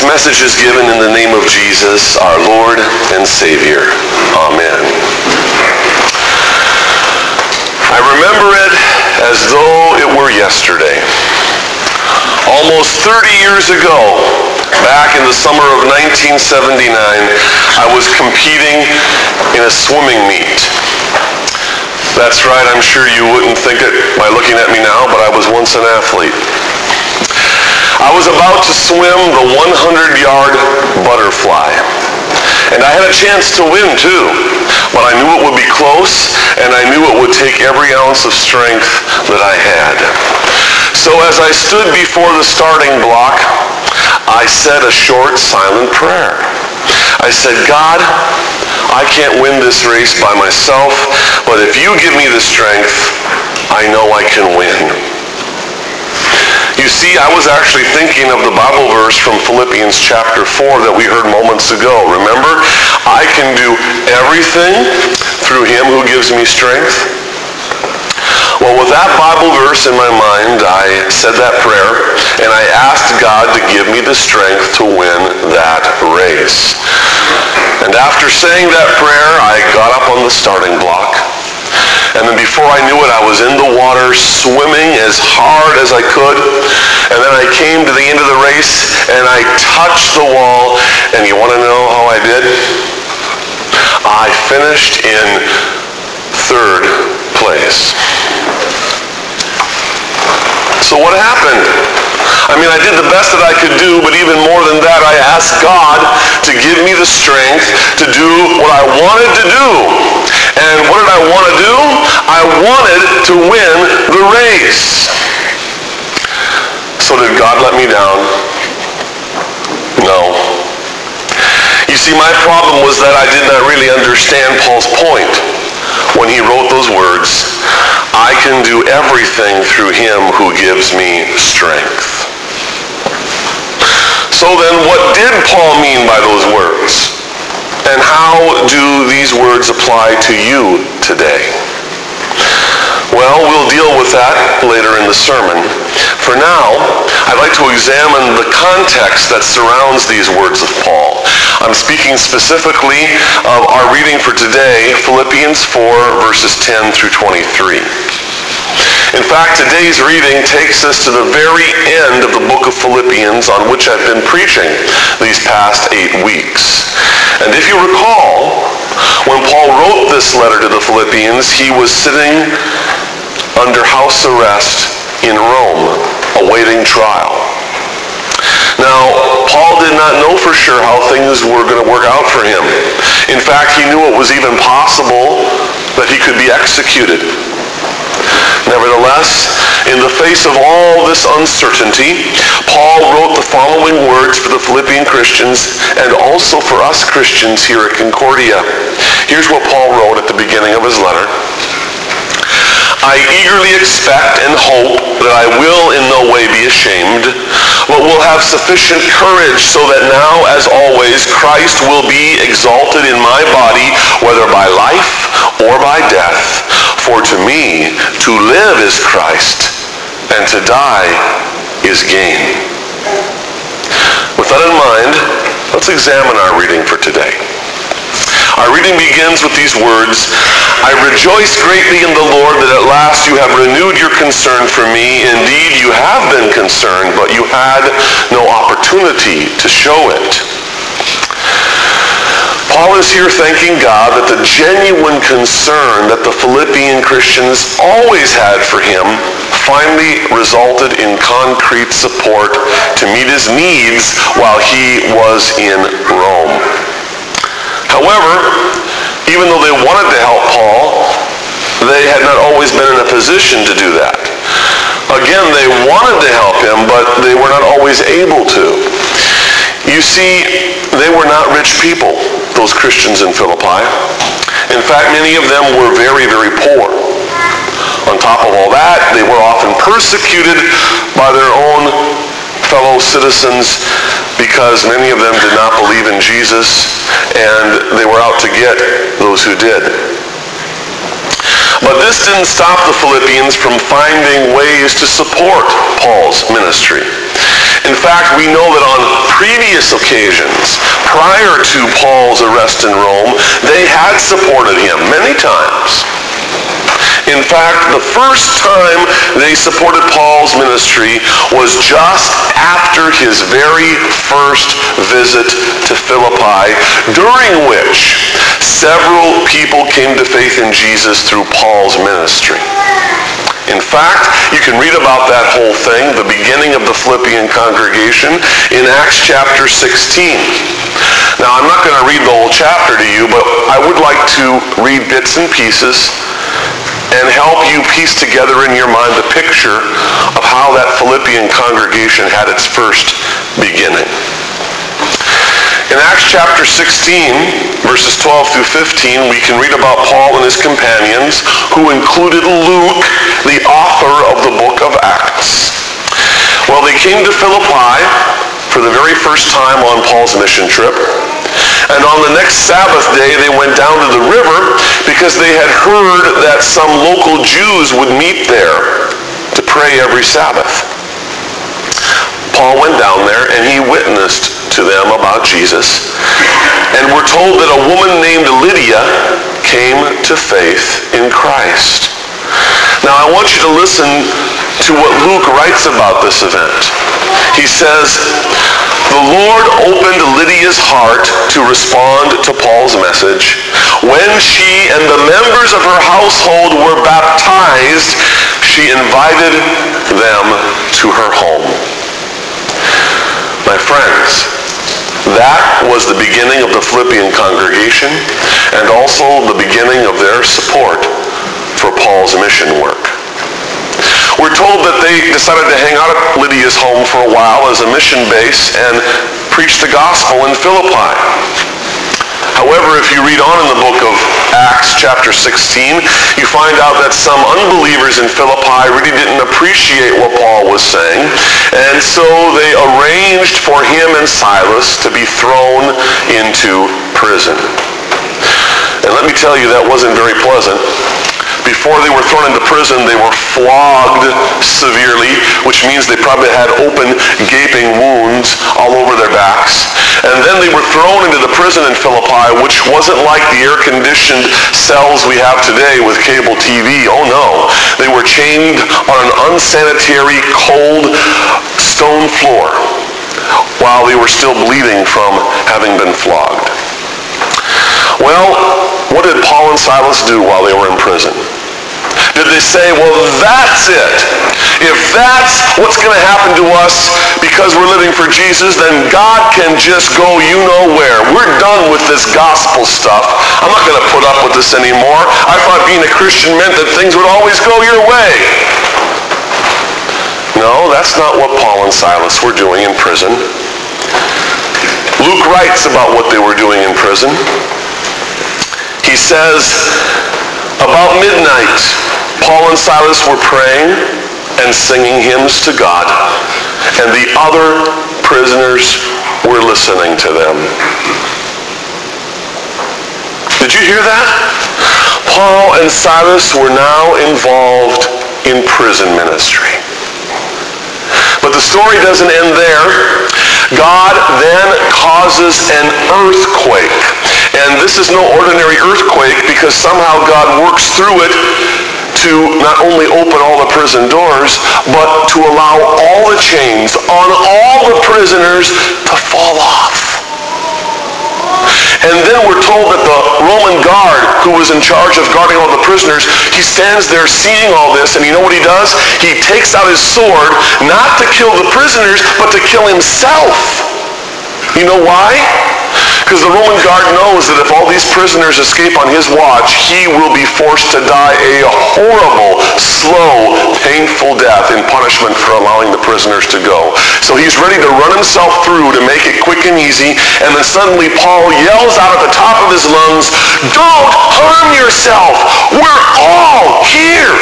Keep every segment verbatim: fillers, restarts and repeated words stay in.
This message is given in the name of Jesus, our Lord and Savior. Amen. I remember it as though it were yesterday. Almost thirty years ago, back in the summer of nineteen seventy-nine, I was competing in a swimming meet. That's right, I'm sure you wouldn't think it by looking at me now, but I was once an athlete. I was about to swim the hundred-yard butterfly. And I had a chance to win too, but I knew it would be close, and I knew it would take every ounce of strength that I had. So as I stood before the starting block, I said a short, silent prayer. I said, God, I can't win this race by myself, but if you give me the strength, I know I can win. You see, I was actually thinking of the Bible verse from Philippians chapter four that we heard moments ago. Remember? I can do everything through him who gives me strength. Well, with that Bible verse in my mind, I said that prayer, and I asked God to give me the strength to win that race. And after saying that prayer, I got up on the starting block. And then before I knew it, I was in the water swimming as hard as I could. And then I came to the end of the race and I touched the wall. And you want to know how I did? I finished in third place. So what happened? I mean, I did the best that I could do, but even more than that, I asked God to give me the strength to do what I wanted to do. And what did I want to do? I wanted to win the race. So did God let me down? No. You see, my problem was that I did not really understand Paul's point when he wrote those words, I can do everything through him who gives me strength. So then, what did Paul mean by those words? And how do these words apply to you today? Well, we'll deal with that later in the sermon. For now, I'd like to examine the context that surrounds these words of Paul. I'm speaking specifically of our reading for today, Philippians four, verses ten through twenty-three. In fact, today's reading takes us to the very end of the book of Philippians, on which I've been preaching these past eight weeks. And if you recall, when Paul wrote this letter to the Philippians, he was sitting under house arrest in Rome, awaiting trial. Now, Paul did not know for sure how things were going to work out for him. In fact, he knew it was even possible that he could be executed. Nevertheless, in the face of all this uncertainty, Paul wrote the following words for the Philippian Christians and also for us Christians here at Concordia. Here's what Paul wrote at the beginning of his letter. I eagerly expect and hope that I will in no way be ashamed, but will have sufficient courage so that now, as always, Christ will be exalted in my body, whether by life or by death. For to me, to live is Christ, and to die is gain. With that in mind, let's examine our reading for today. Our reading begins with these words, I rejoice greatly in the Lord that at last you have renewed your concern for me. Indeed, you have been concerned, but you had no opportunity to show it. Paul is here thanking God that the genuine concern that the Philippian Christians always had for him finally resulted in concrete support to meet his needs while he was in Rome. However, even though they wanted to help Paul, they had not always been in a position to do that. Again, they wanted to help him, but they were not always able to. You see, they were not rich people, those Christians in Philippi. In fact, many of them were very, very poor. On top of all that, they were often persecuted by their own fellow citizens because many of them did not believe in Jesus, and they were out to get those who did. But this didn't stop the Philippians from finding ways to support Paul's ministry. In fact, we know that on previous occasions, prior to Paul's arrest in Rome, they had supported him many times. In fact, the first time they supported Paul's ministry was just after his very first visit to Philippi, during which several people came to faith in Jesus through Paul's ministry. In fact, you can read about that whole thing, the beginning of the Philippian congregation, in Acts chapter sixteen. Now, I'm not going to read the whole chapter to you, but I would like to read bits and pieces and help you piece together in your mind the picture of how that Philippian congregation had its first beginning. In Acts chapter sixteen, verses twelve through fifteen, we can read about Paul and his companions, who included Luke, the author of the book of Acts. Well, they came to Philippi for the very first time on Paul's mission trip. And on the next Sabbath day, they went down to the river because they had heard that some local Jews would meet there to pray every Sabbath. Paul went down there and he witnessed to them about Jesus. And we're told that a woman named Lydia came to faith in Christ. Now, I want you to listen to what Luke writes about this event. He says, "The Lord opened Lydia's heart to respond to Paul's message. When she and the members of her household were baptized, she invited them to her home." My friends, that was the beginning of the Philippian congregation and also the beginning of their support for Paul's mission work. We're told that they decided to hang out at Lydia's home for a while as a mission base and preach the gospel in Philippi. However, if you read on in the book of Acts chapter sixteen, you find out that some unbelievers in Philippi really didn't appreciate what Paul was saying, and so they arranged for him and Silas to be thrown into prison. And let me tell you, that wasn't very pleasant. Before they were thrown into prison, they were flogged severely, which means they probably had open, gaping wounds all over their backs. And then they were thrown into the prison in Philippi, which wasn't like the air-conditioned cells we have today with cable T V. Oh no. They were chained on an unsanitary, cold stone floor while they were still bleeding from having been flogged. Well, what did Paul and Silas do while they were in prison? Did they say, well, that's it. If that's what's going to happen to us because we're living for Jesus, then God can just go you know where. We're done with this gospel stuff. I'm not going to put up with this anymore. I thought being a Christian meant that things would always go your way. No, that's not what Paul and Silas were doing in prison. Luke writes about what they were doing in prison. He says, about midnight, Paul and Silas were praying and singing hymns to God, and the other prisoners were listening to them. Did you hear that? Paul and Silas were now involved in prison ministry. But the story doesn't end there. God then causes an earthquake. And this is no ordinary earthquake because somehow God works through it to not only open all the prison doors, but to allow all the chains on all the prisoners to fall off. And then we're told that the Roman guard who was in charge of guarding all the prisoners, he stands there seeing all this, and you know what he does? He takes out his sword, not to kill the prisoners, but to kill himself. You know why? Because the Roman guard knows that if all these prisoners escape on his watch, he will be forced to die a horrible, slow, painful death in punishment for allowing the prisoners to go. So he's ready to run himself through to make it quick and easy, and then suddenly Paul yells out at the top of his lungs, "Don't harm yourself! We're all here!"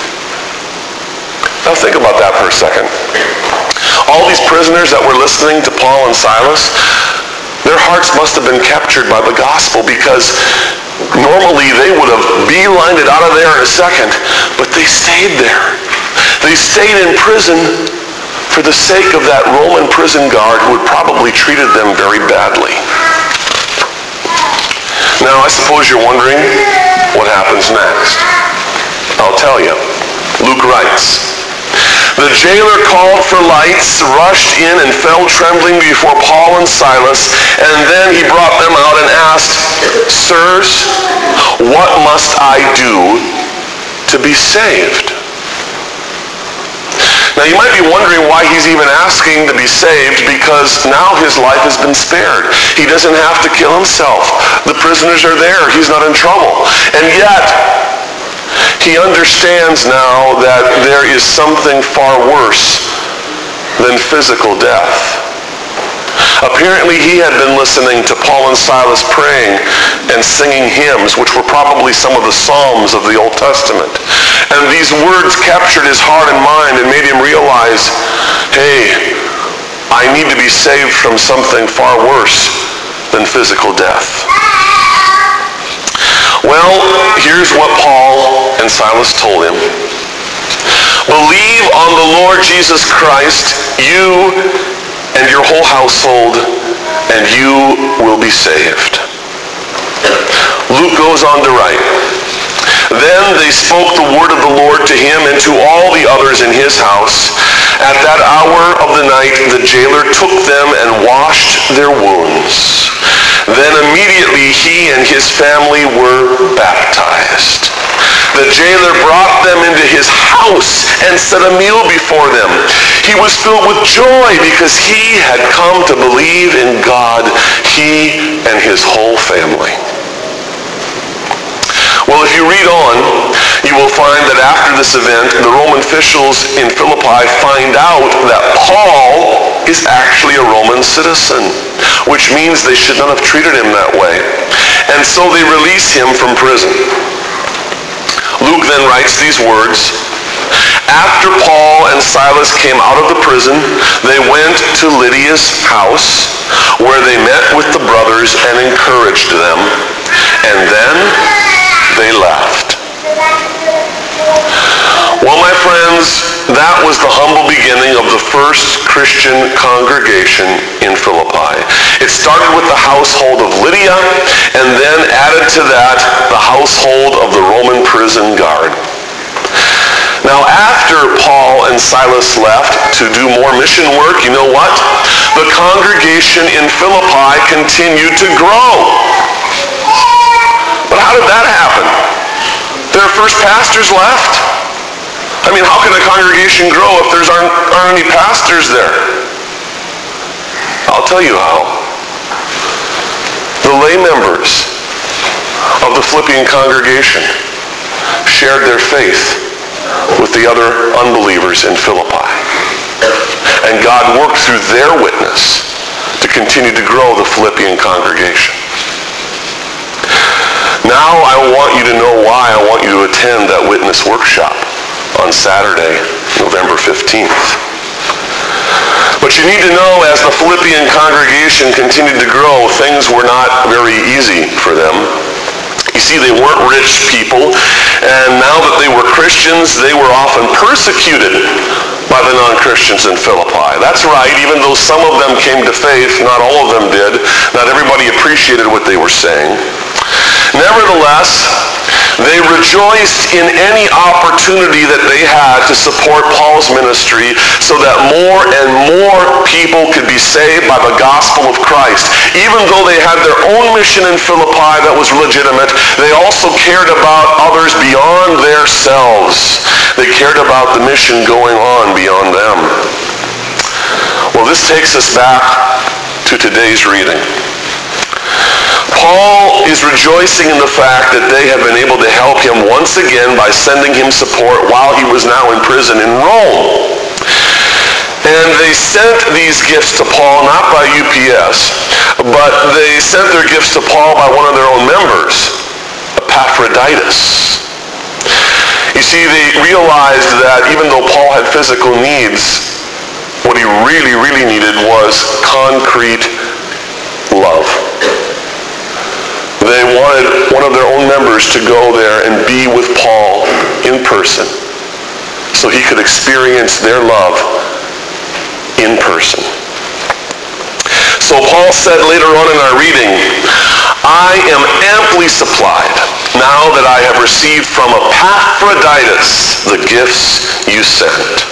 Now think about that for a second. All these prisoners that were listening to Paul and Silas, their hearts must have been captured by the gospel, because normally they would have beelined it out of there in a second, but they stayed there. They stayed in prison for the sake of that Roman prison guard who had probably treated them very badly. Now, I suppose you're wondering what happens next. I'll tell you. Luke writes, "The jailer called for lights, rushed in, and fell trembling before Paul and Silas, and then he brought them out and asked, 'Sirs, what must I do to be saved?'" Now you might be wondering why he's even asking to be saved, because now his life has been spared. He doesn't have to kill himself. The prisoners are there. He's not in trouble. And yet, he understands now that there is something far worse than physical death. Apparently he had been listening to Paul and Silas praying and singing hymns, which were probably some of the Psalms of the Old Testament. And these words captured his heart and mind and made him realize, hey, I need to be saved from something far worse than physical death. Well, here's what Paul and Silas told him. "Believe on the Lord Jesus Christ, you and your whole household, and you will be saved." Luke goes on to write, "Then they spoke the word of the Lord to him and to all the others in his house. At that hour of the night, the jailer took them and washed their wounds. Then immediately he and his family were baptized. The jailer brought them into his house and set a meal before them. He was filled with joy because he had come to believe in God, he and his whole family." Well, if you read on, you will find that after this event, the Roman officials in Philippi find out that Paul is actually a Roman citizen, which means they should not have treated him that way. And so they release him from prison. Luke then writes these words, "After Paul and Silas came out of the prison, they went to Lydia's house, where they met with the brothers and encouraged them. And then they left." Well, my friends, that was the humble beginning of the first Christian congregation in Philippi. It started with the household of Lydia, and then added to that the household of the Roman prison guard. Now, after Paul and Silas left to do more mission work, you know what? The congregation in Philippi continued to grow. But how did that happen? Their first pastors left. I mean, how can a congregation grow if there aren't, aren't any pastors there? I'll tell you how. The lay members of the Philippian congregation shared their faith with the other unbelievers in Philippi. And God worked through their witness to continue to grow the Philippian congregation. Now I want you to know why I want you to attend that witness workshop on Saturday, November fifteenth. But you need to know, as the Philippian congregation continued to grow, things were not very easy for them. You see, they weren't rich people, and now that they were Christians, they were often persecuted by the non-Christians in Philippi. That's right, even though some of them came to faith, not all of them did. Not everybody appreciated what they were saying. Nevertheless, they rejoiced in any opportunity that they had to support Paul's ministry so that more and more people could be saved by the gospel of Christ. Even though they had their own mission in Philippi that was legitimate, they also cared about others beyond themselves. They cared about the mission going on beyond them. Well, this takes us back to today's reading. Paul is rejoicing in the fact that they have been able to help him once again by sending him support while he was now in prison in Rome. And they sent these gifts to Paul not by U P S, but they sent their gifts to Paul by one of their own members, Epaphroditus. You see, they realized that even though Paul had physical needs, what he really, really needed was concrete love. They wanted one of their own members to go there and be with Paul in person so he could experience their love in person. So Paul said later on in our reading, I am amply supplied now that I have received from Epaphroditus the gifts you sent.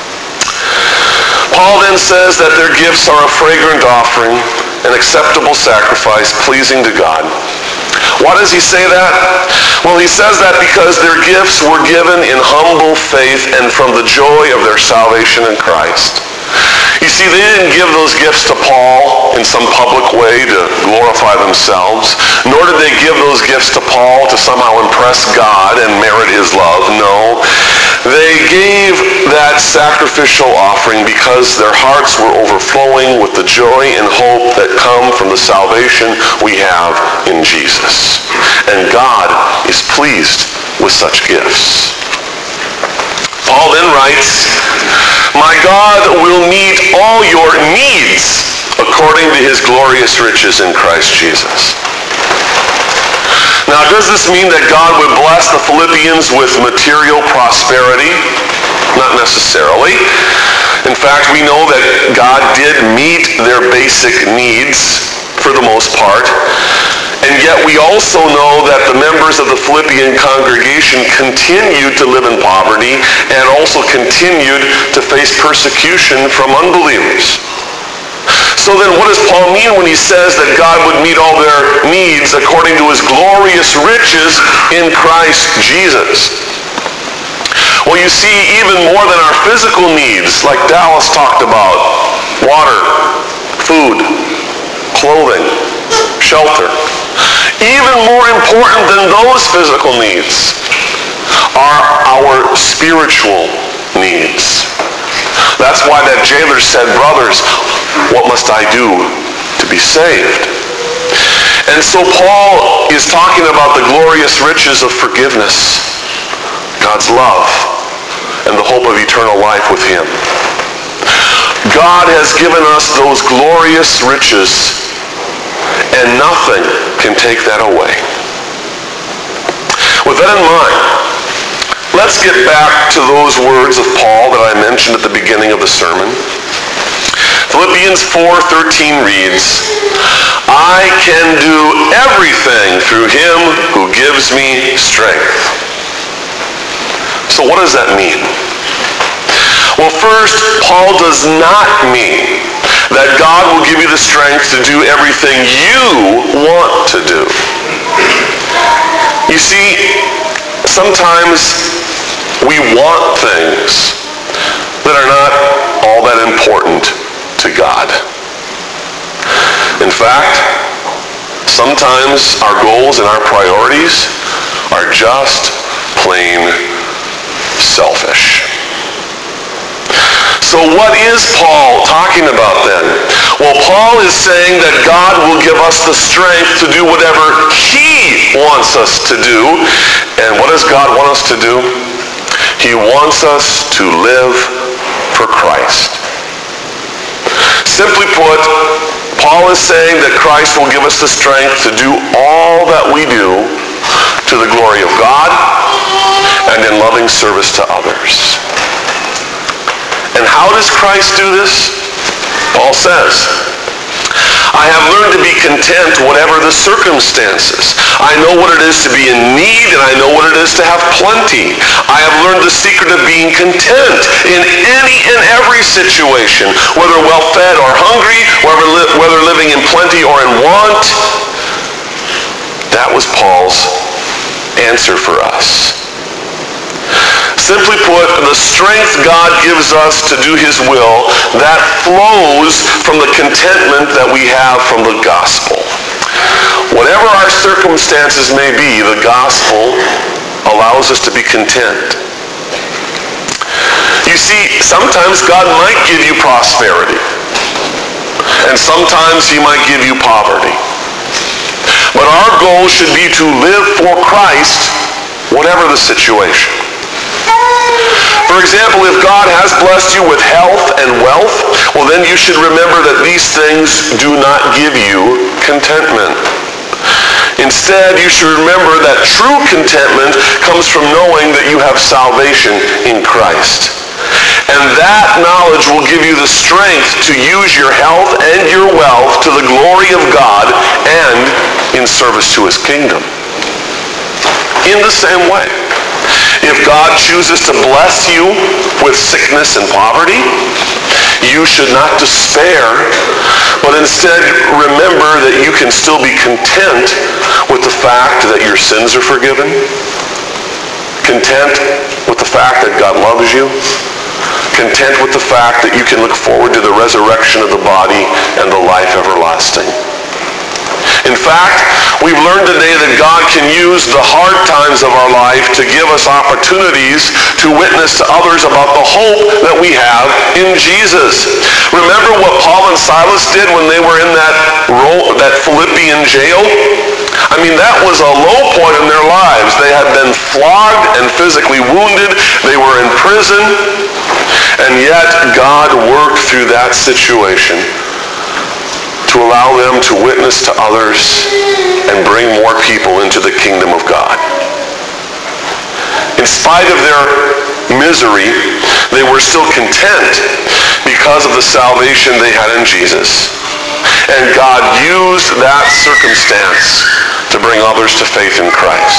Paul then says that their gifts are a fragrant offering, an acceptable sacrifice pleasing to God. Why does he say that? Well, he says that because their gifts were given in humble faith and from the joy of their salvation in Christ. You see, they didn't give those gifts to Paul in some public way to glorify themselves, nor did they give those gifts to Paul to somehow impress God and merit his love. No. They gave that sacrificial offering because their hearts were overflowing with the joy and hope that come from the salvation we have in Jesus. And God is pleased with such gifts. Paul then writes, my God will meet all your needs according to his glorious riches in Christ Jesus. Now, does this mean that God would bless the Philippians with material prosperity? Not necessarily. In fact, we know that God did meet their basic needs for the most part. And yet we also know that the members of the Philippian congregation continued to live in poverty and also continued to face persecution from unbelievers. So then what does Paul mean when he says that God would meet all their needs according to his glorious riches in Christ Jesus? Well, you see, even more than our physical needs, like Dallas talked about, water, food, clothing, shelter, even more important than those physical needs are our spiritual needs. That's why that jailer said, brothers, what must I do to be saved? And so Paul is talking about the glorious riches of forgiveness, God's love, and the hope of eternal life with him. God has given us those glorious riches, and nothing can take that away. With that in mind, let's get back to those words of Paul that I mentioned at the beginning of the sermon. Philippians four thirteen reads, I can do everything through him who gives me strength. So what does that mean? Well, first, Paul does not mean that God will give you the strength to do everything you want to do. You see, sometimes we want things that are not all that important to God. In fact, sometimes our goals and our priorities are just plain selfish. So what is Paul talking about then? Well, Paul is saying that God will give us the strength to do whatever he wants us to do. And what does God want us to do? He wants us to live for Christ. Simply put, Paul is saying that Christ will give us the strength to do all that we do to the glory of God and in loving service to others. And how does Christ do this? Paul says, I have learned to be content whatever the circumstances. I know what it is to be in need, and I know what it is to have plenty. I have learned the secret of being content in any and every situation, whether well-fed or hungry, whether, li- whether living in plenty or in want. That was Paul's answer for us. Simply put, the strength God gives us to do his will, that flows from the contentment that we have from the gospel. Whatever our circumstances may be, the gospel allows us to be content. You see, sometimes God might give you prosperity, and sometimes he might give you poverty. But our goal should be to live for Christ, whatever the situation. For example, if God has blessed you with health and wealth, well then you should remember that these things do not give you contentment. Instead, you should remember that true contentment comes from knowing that you have salvation in Christ. And that knowledge will give you the strength to use your health and your wealth to the glory of God and in service to his kingdom. In the same way, if God chooses to bless you with sickness and poverty, you should not despair, but instead remember that you can still be content with the fact that your sins are forgiven, content with the fact that God loves you, content with the fact that you can look forward to the resurrection of the body and the life everlasting. In fact, we've learned today that God can use the hard times of our life to give us opportunities to witness to others about the hope that we have in Jesus. Remember what Paul and Silas did when they were in that role, that Philippian jail? I mean, that was a low point in their lives. They had been flogged and physically wounded. They were in prison. And yet, God worked through that situation to allow them to witness to others and bring more people into the kingdom of God. In spite of their misery, they were still content because of the salvation they had in Jesus. And God used that circumstance to bring others to faith in Christ.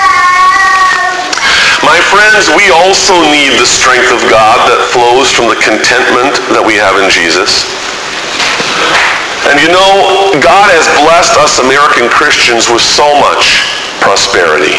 My friends, we also need the strength of God that flows from the contentment that we have in Jesus. And you know, God has blessed us American Christians with so much prosperity.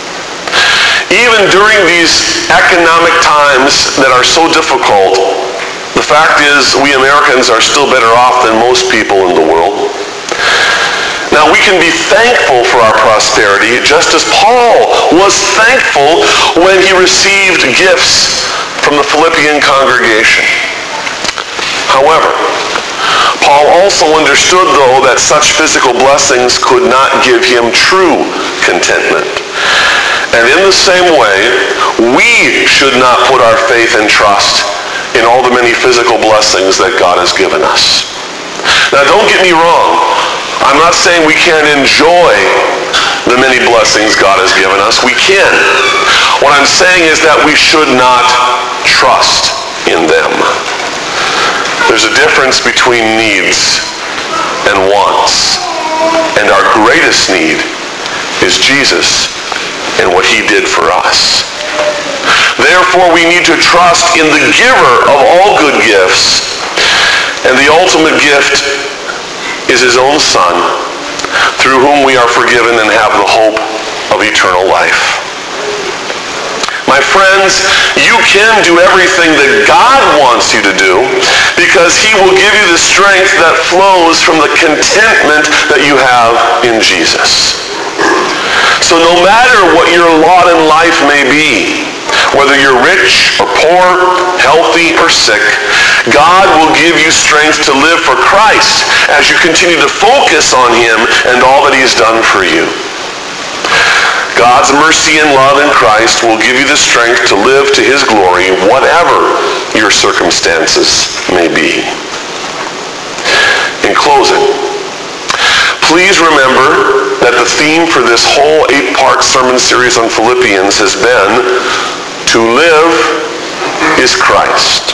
Even during these economic times that are so difficult, the fact is we Americans are still better off than most people in the world. Now, we can be thankful for our prosperity, just as Paul was thankful when he received gifts from the Philippian congregation. However, Paul also understood, though, that such physical blessings could not give him true contentment. And in the same way, we should not put our faith and trust in all the many physical blessings that God has given us. Now, don't get me wrong. I'm not saying we can't enjoy the many blessings God has given us. We can. What I'm saying is that we should not trust in them. There's a difference between needs and wants. And our greatest need is Jesus and what he did for us. Therefore, we need to trust in the giver of all good gifts. And the ultimate gift is his own Son, through whom we are forgiven and have the hope of eternal life. My friends, you can do everything that God wants you to do because he will give you the strength that flows from the contentment that you have in Jesus. So no matter what your lot in life may be, whether you're rich or poor, healthy or sick, God will give you strength to live for Christ as you continue to focus on him and all that he has done for you. God's mercy and love in Christ will give you the strength to live to his glory, whatever your circumstances may be. In closing, please remember that the theme for this whole eight-part sermon series on Philippians has been, to live is Christ.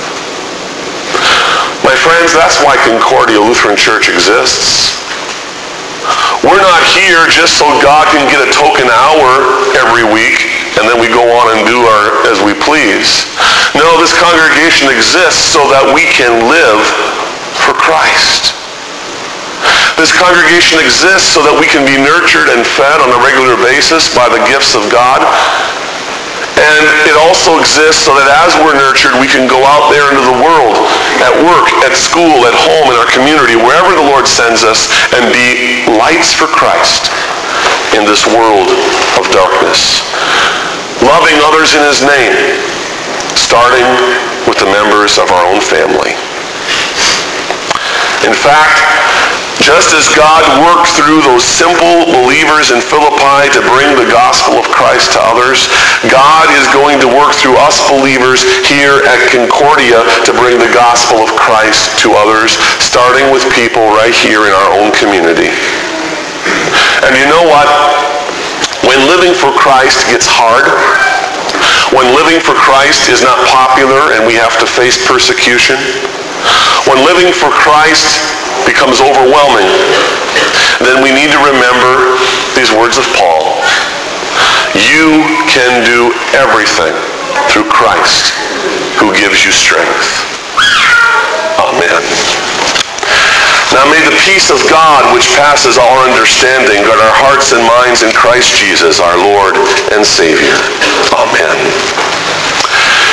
My friends, that's why Concordia Lutheran Church exists. We're not here just so God can get a token hour every week and then we go on and do our as we please. No, this congregation exists so that we can live for Christ. This congregation exists so that we can be nurtured and fed on a regular basis by the gifts of God. And it also exists so that as we're nurtured, we can go out there into the world, at work, at school, at home, in our community, wherever the Lord sends us, and be lights for Christ in this world of darkness. Loving others in his name, starting with the members of our own family. In fact, just as God worked through those simple believers in Philippi to bring the gospel of Christ to others, God is going to work through us believers here at Concordia to bring the gospel of Christ to others, starting with people right here in our own community. And you know what? When living for Christ gets hard, when living for Christ is not popular and we have to face persecution, when living for Christ becomes overwhelming, then we need to remember these words of Paul. You can do everything through Christ who gives you strength. Amen. Now may the peace of God, which passes all understanding, guard our hearts and minds in Christ Jesus, our Lord and Savior. Amen.